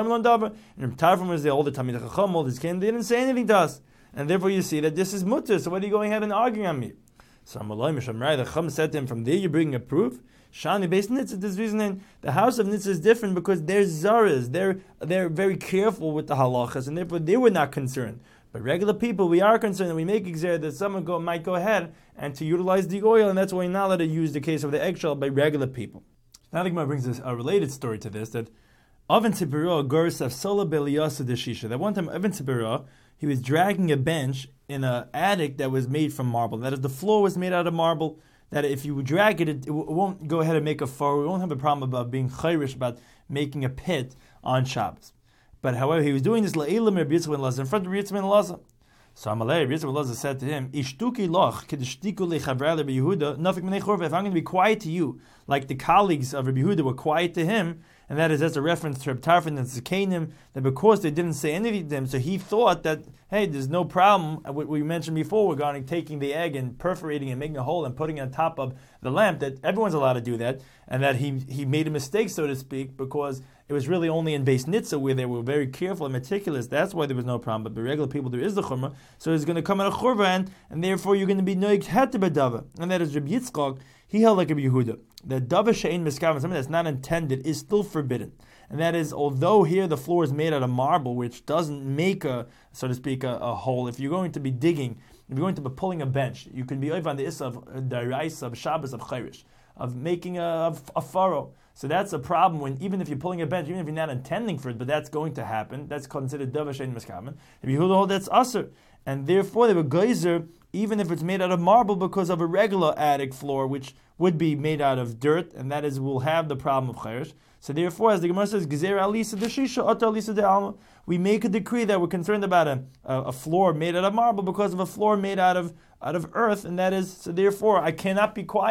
Tarfim was there all the time. All this came, they didn't say anything to us. And therefore you see that this is mutter. So what are you going ahead and arguing on me? So the Chum said to him, from there you're bringing a proof. Shani based Nitzah, this reason the house of Nitzah is different because they're zaras. They're they're very careful with the halachas, and therefore they were not concerned. But regular people, we are concerned, and we make exer that someone go, might go ahead and to utilize the oil, and that's why we're not allowed to use the case of the eggshell by regular people. Now the Gemara brings us a related story to this, that Avin Tzibura Gurs of Sola Beliasa Deshisha. That one time Avin Tzibura, he was dragging a bench in an attic that was made from marble. That is, the floor was made out of marble. That if you drag it, it, it won't go ahead and make a furrow. We won't have a problem about being chayrish, about making a pit on Shabbos. But however, he was doing this la'elam Rabbi Yitzchak ben Elazar in front of Rabbi Yitzchak ben Elazar. So Amalei, Rabbi Yitzchak ben Elazar said to him, Ishtuki loch kedishtiku lechavra Rabbi Yehuda nafik menei chorva. If I'm going to be quiet to you, like the colleagues of Rabbi Yehuda were quiet to him, and that is as a reference to Reb Tarfon and Zekanim, that because they didn't say anything to him, so he thought that, hey, there's no problem, what we mentioned before regarding taking the egg and perforating and making a hole and putting it on top of the lamp, that everyone's allowed to do that, and that he he made a mistake, so to speak, because it was really only in Beis Nitzah where they were very careful and meticulous. That's why there was no problem. But by regular people, there is the chumrah, so it's going to come out a churva, and, and therefore you're going to be noig het bedava. And that is Rabbi Yitzchak, he held like Rabbi Yehuda, that dava she'ein miskaven, something that's not intended, is still forbidden. And that is, although here the floor is made out of marble, which doesn't make a, so to speak, a, a hole. If you're going to be digging, if you're going to be pulling a bench, you can be over on the issa of the rice of Shabbos of Chayrish, of making a, a furrow. So that's a problem when, even if you're pulling a bench, even if you're not intending for it, but that's going to happen, that's considered dava she'ein miskaven. If you hold that's aser. And therefore they were geyser, even if it's made out of marble, because of a regular attic floor, which would be made out of dirt, and that is, will have the problem of chayrish. So therefore, as the Gemara says, Gezer alisa deshisha, ata alisa de alma, we make a decree that we're concerned about a, a, a floor made out of marble because of a floor made out of out of earth, and that is, so therefore, I cannot be quiet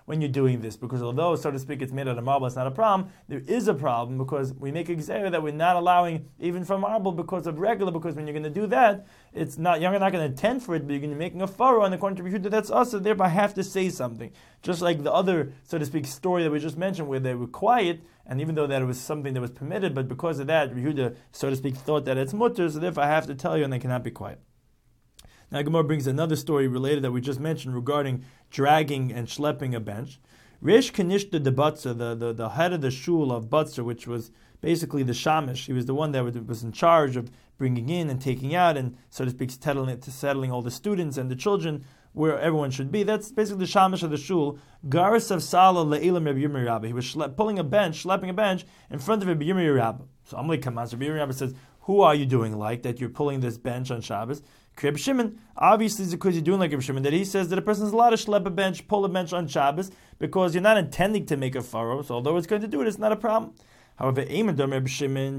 when you're doing this, because although, so to speak, it's made out of marble, it's not a problem, there is a problem because we make a gzeira that we're not allowing even from marble because of regular, because when you're going to do that, it's not, you're not going to intend for it, but you're going to be making a furrow, and according to Yehuda, that's also thereby I have to say something. Just like the other, so to speak, story that we just mentioned where they were quiet, and even though that it was something that was permitted, but because of that, Yehuda, so to speak, thought that it's mutter, so therefore I have to tell you, and they cannot be quiet. Now Gemara brings another story related that we just mentioned regarding dragging and schlepping a bench. Resh Kanishta de Batza, the, the, the head of the shul of Batza, which was basically the shamish, he was the one that was in charge of bringing in and taking out and, so to speak, settling, settling all the students and the children where everyone should be. That's basically the shamish of the shul. Garis of Sala le'ilam Rabbi Yirmiyah Rabbi. He was schle- pulling a bench, schlepping a bench in front of Rabbi Yirmiyah Rabbi. So Amalei Kamaz, Rabbi Yirmiyah Rabbi says, who are you doing like that you're pulling this bench on Shabbos? Rabbi Shimon, obviously it's because you're doing like Rabbi Shimon, that he says that a person is allowed to schlep a bench, pull a bench on Shabbos, because you're not intending to make a furrow, so although it's going to do it, it's not a problem. However, when did Rabbi Shimon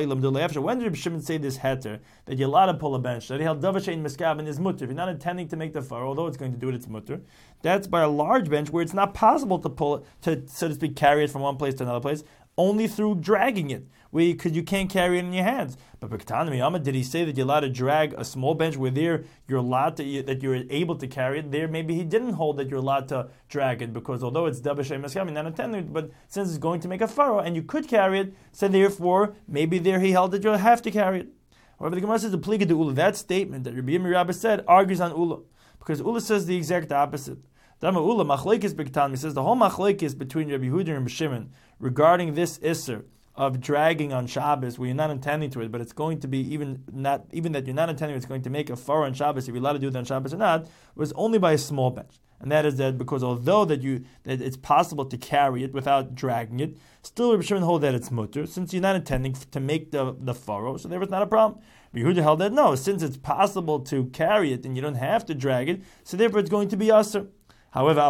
say this heter, that you're allowed to pull a bench, that he held davashein miskaven is mutter, if you're not intending to make the furrow, although it's going to do it, it's mutter. That's by a large bench where it's not possible to pull it, to, so to speak, carry it from one place to another place, only through dragging it, because you can't carry it in your hands. But did he say that you're allowed to drag a small bench where there you're allowed to, that you're able to carry it? There, maybe he didn't hold that you're allowed to drag it, because although it's dabashay maskami, not intended, but since it's going to make a furrow and you could carry it, so therefore maybe there he held that you'll have to carry it. However, the Gemara says the pliga de Ula, that statement that Rabbi Yirmiyah Rabbi said argues on Ula, because Ula says the exact opposite. Dama Ula machlekes b'katan, he says the whole machlekes between Rabbi Yehuda and Rabbi Shimon regarding this isser of dragging on Shabbos, where you're not intending to it, but it's going to be even not even that you're not intending, it's going to make a furrow on Shabbos, if you're allowed to do it on Shabbos or not, was only by a small bench. And that is that because although that you that it's possible to carry it without dragging it, still Rabbi Shimon hold that it's mutter, since you're not intending to make the, the furrow, so there was not a problem. Yehuda held that no, since it's possible to carry it and you don't have to drag it, so therefore it's going to be usher. However,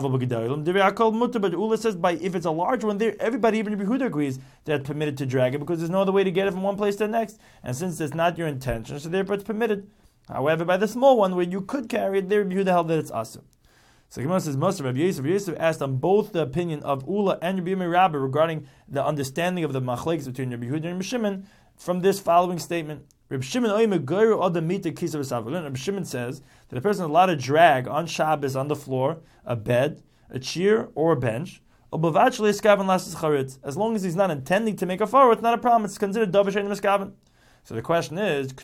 but Ula says by if it's a large one, there everybody, even Yehuda, agrees that it's permitted to drag it because there's no other way to get it from one place to the next. And since it's not your intention, so therefore it's permitted. However, by the small one where you could carry it, there Yehuda held that it's asur. So Gemara says, Moshe Rabbi Yosef, Rabbi Yosef asked on both the opinion of Ula and Rabbi Yirmiyah Rabbi regarding the understanding of the machlekes between Rabbi Yehuda and Rabbi Shimon from this following statement. Rabbi Shimon Rabbi Shimon says that a person is allowed to drag on Shabbos on the floor a bed, a chair, or a bench, as long as he's not intending to make a furrow, it's not a problem. It's considered davashein miskaven. So the question is,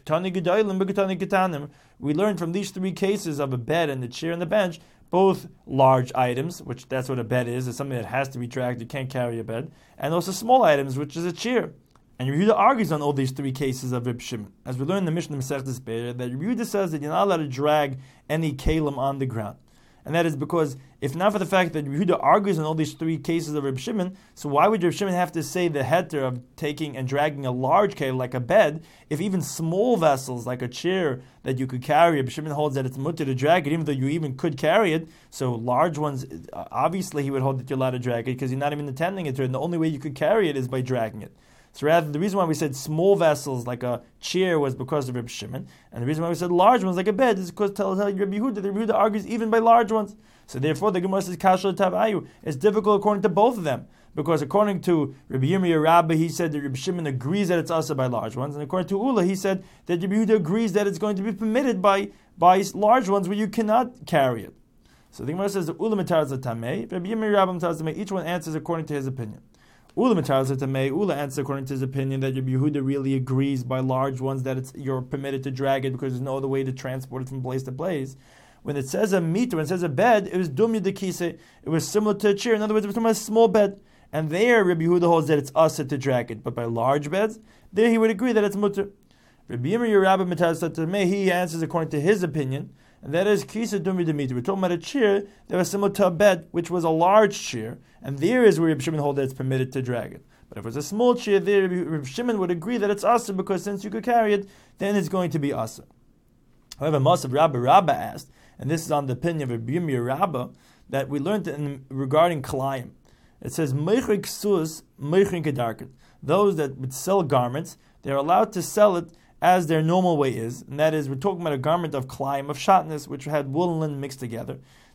we learned from these three cases of a bed and the chair and the bench, both large items, which that's what a bed is, it's something that has to be dragged, you can't carry a bed, and also small items, which is a chair. And Yehuda argues on all these three cases of Reb Shimon. As we learn in the Mishnah Masechtas Be'er, that Yehuda says that you're not allowed to drag any kalim on the ground. And that is because, if not for the fact that Yehuda argues on all these three cases of Reb Shimon, so why would Reb Shimon have to say the heter of taking and dragging a large kalim like a bed, if even small vessels like a chair that you could carry, Reb Shimon holds that it's mutter to drag it, even though you even could carry it, so large ones, obviously he would hold that you're allowed to drag it, because you're not even intending it to, and the only way you could carry it is by dragging it. So rather, the reason why we said small vessels like a chair was because of Reb Shimon, and the reason why we said large ones like a bed is because tell tell Rabbi Yehuda, the Rabbi Yehuda argues even by large ones. So therefore, the Gemara says kasher tavayu. It's difficult according to both of them, because according to Rabbi Yirmiyah Rabbi, he said that Rabbi Shimon agrees that it's also by large ones, and according to Ula, he said that Rabbi Yehuda agrees that it's going to be permitted by by large ones where you cannot carry it. So the Gemara says that Ula mitarz tamei, Rabbi Yirmiyah Rabbi mitarz tamei. Each one answers according to his opinion. Ula Ula answers according to his opinion that Rabbi Yehuda really agrees by large ones that it's you're permitted to drag it because there's no other way to transport it from place to place. When it says a meter, when it says a bed, it was dumya de kise. It was similar to a chair. In other words, it was talking about a small bed. And there, Rabbi Yehuda holds that it's usher to drag it. But by large beds, there he would agree that it's mutter. Rabbi Yirmiyah Rabbi Mataz Tamei, he answers according to his opinion, and that is kisa dumya de meter. We're talking about a chair that was similar to a bed, which was a large chair. And there is where Rabbi Shimon holds that it's permitted to drag it. But if it was a small chair, there Rabbi Shimon would agree that it's usher, because since you could carry it, then it's going to be usher. However, Masav Rabbi Rabba asked, and this is on the opinion of Rabbi Yirmiyah Rabba, that we learned in, regarding Kalayim. It says, Meichrik sus, Meichrik kedarket. Those that would sell garments, they're allowed to sell it as their normal way is, and that is, we're talking about a garment of Kalayim, of shatnez, which had wool and linen mixed together.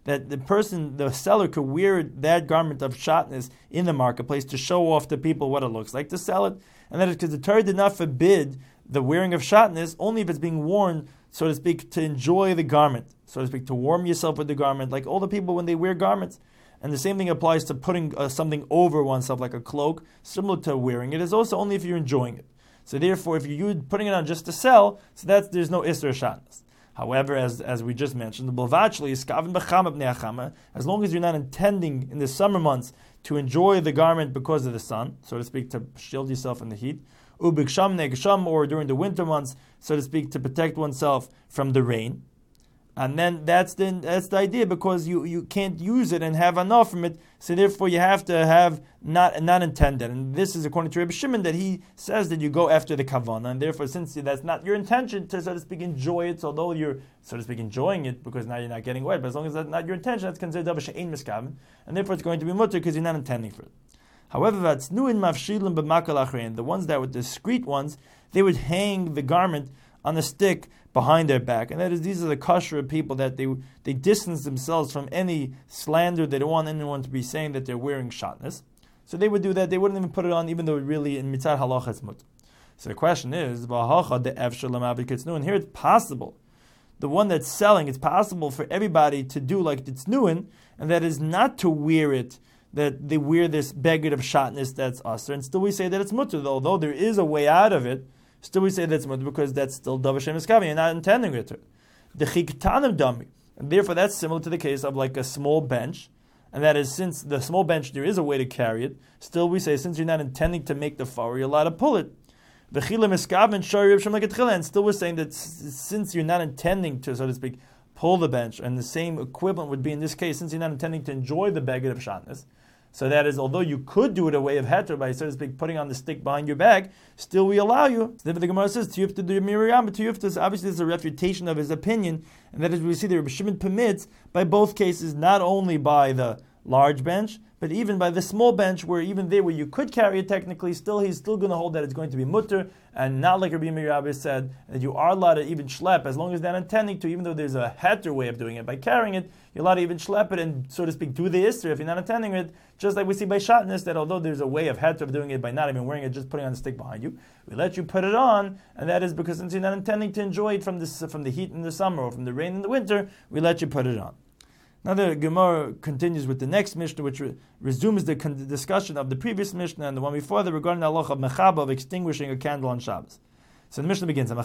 that the person, the seller, could wear that garment of shatnez in the marketplace to show off to people what it looks like, to sell it. And that is because the Torah did not forbid the wearing of shatnez only if it's being worn, so to speak, to enjoy the garment, so to speak, to warm yourself with the garment, like all the people when they wear garments. And the same thing applies to putting uh, something over oneself, like a cloak, similar to wearing it, is also only if you're enjoying it. So therefore, if you're putting it on just to sell, so that's there's no Isser Shatnez. However, as as we just mentioned, the Blavachli is Kavin B'chama B'nei Achama, as long as you're not intending in the summer months to enjoy the garment because of the sun, so to speak, to shield yourself from the heat, Ubiksham Negsham, or during the winter months, so to speak, to protect oneself from the rain. And then that's the that's the idea, because you, you can't use it and have enough from it, so therefore you have to have not not intended. And this is according to Rabbi Shimon, that he says that you go after the kavanah, and therefore since that's not your intention to, so to speak, enjoy it, so although you're, so to speak, enjoying it because now you're not getting wet, but as long as that's not your intention, that's considered davar she'ein miskaven, and therefore it's going to be mutter because you're not intending for it. However, v'atznuin mafshilim b'makal achrein, the ones that were discreet ones, they would hang the garment on a stick behind their back, and that is, these are the kosher people that they they distance themselves from any slander. They don't want anyone to be saying that they're wearing shatnez, so they would do that. They wouldn't even put it on, even though it really in mitzad halacha it's mutter. So the question is, and here it's possible, the one that's selling, it's possible for everybody to do like tznuin, and that is not to wear it, that they wear this beged of shatnez that's usher, and still we say that it's mutter, although there is a way out of it. Still we say that's mutter because that's still davar she'ein miskaven, you're not intending it. The chiktanim dami, and therefore that's similar to the case of like a small bench, and that is, since the small bench there is a way to carry it, still we say since you're not intending to make the far, you're allowed to pull it. The chila miskaven shari shem like a tchila, and still we're saying that since you're not intending to, so to speak, pull the bench, and the same equivalent would be in this case, since you're not intending to enjoy the beged of shatnez. So that is, although you could do it a way of heter by, so to speak, putting on the stick behind your back, still we allow you. So the Gemara says, Tiyufta do Miriam, but Tiyufta is obviously this is a refutation of his opinion, and that is we see that Rabbi Shimon permits by both cases, not only by the large bench, but even by the small bench, where even there where you could carry it technically, still he's still going to hold that it's going to be mutter, and not like Rabbi Meir said, that you are allowed to even schlep, as long as they're not intending to, even though there's a heter way of doing it, by carrying it, you're allowed to even schlep it and, so to speak, do the Isser if you're not intending it, just like we see by shatnez, that although there's a way of heter of doing it by not even wearing it, just putting on the stick behind you, we let you put it on, and that is because since you're not intending to enjoy it from, this, from the heat in the summer or from the rain in the winter, we let you put it on. Now the Gemara continues with the next Mishnah, which re- resumes the con- discussion of the previous Mishnah and the one before that regarding the halacha of mechaba, of extinguishing a candle on Shabbos. So the Mishnah begins,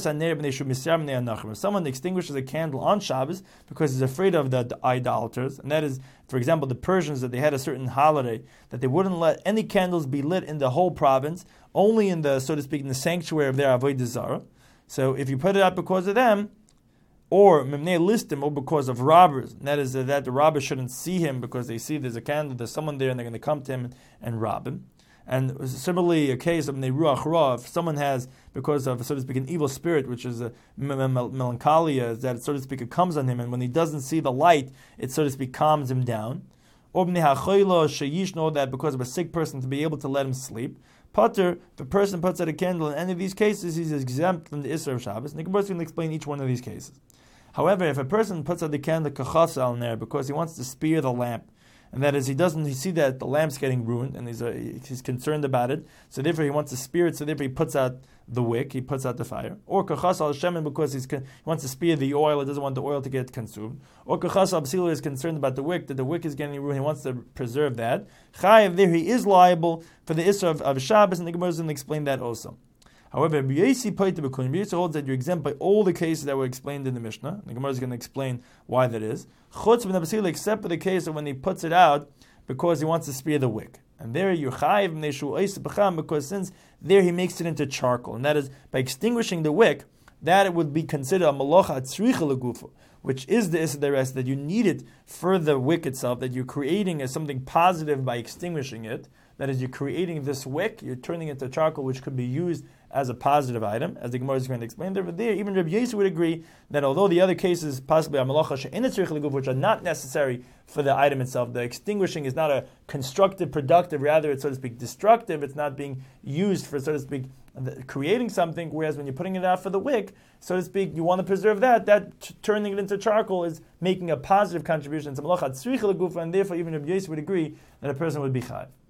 if someone extinguishes a candle on Shabbos because he's afraid of the, the idolaters, and that is, for example, the Persians, that they had a certain holiday, that they wouldn't let any candles be lit in the whole province, only in the, so to speak, in the sanctuary of their Avodah Zarah. So if you put it out because of them, or Mimnei Listim, or because of robbers, and that is uh, that the robbers shouldn't see him because they see there's a candle, there's someone there, and they're going to come to him and, and rob him. And similarly, a case of Mimnei Ruach Ra, if someone has, because of, so to speak, an evil spirit, which is a melancholia, that, so to speak, it comes on him, and when he doesn't see the light, it, so to speak, calms him down. Or Mimnei HaChoila Sheyish, know that because of a sick person, to be able to let him sleep. Potter, if a person puts out a candle in any of these cases, he's exempt from the Isser of Shabbos. And the Gemara is going to explain each one of these cases. However, if a person puts out the candle kachasal in there because he wants to spear the lamp, and that is, he doesn't, he see that the lamp's getting ruined, and he's uh, he's concerned about it, so therefore he wants to spear it, so therefore he puts out the wick, he puts out the fire. Or kachasal shemen because he's, he wants to spear the oil, he doesn't want the oil to get consumed. Or kachasal psila is concerned about the wick, that the wick is getting ruined, he wants to preserve that. Chayev, there he is liable for the Isra of, of Shabbos, and the Gemara is going to explain that also. However, Rabbi Yossi holds that you're exempt by all the cases that were explained in the Mishnah. The Gemara is going to explain why that is. Except for the case of when he puts it out because he wants to spear the wick. And there you're chayiv because since there he makes it into charcoal. And that is, by extinguishing the wick, that it would be considered a malacha tzricha legufa, which is the Isra that you need it for the wick itself, that you're creating as something positive by extinguishing it. That is, you're creating this wick, you're turning it into charcoal, which could be used as a positive item, as the Gemara is going to explain over there. Even Rabbi Yossi would agree that although the other cases, possibly amalacha she'ein tzarich leguf, which are not necessary for the item itself, the extinguishing is not a constructive, productive, rather it's, so to speak, destructive. It's not being used for, so to speak, creating something, whereas when you're putting it out for the wick, so to speak, you want to preserve that, that t- turning it into charcoal is making a positive contribution to malacha tzarich leguf, and therefore even Rabbi Yossi would agree that a person would be chayv.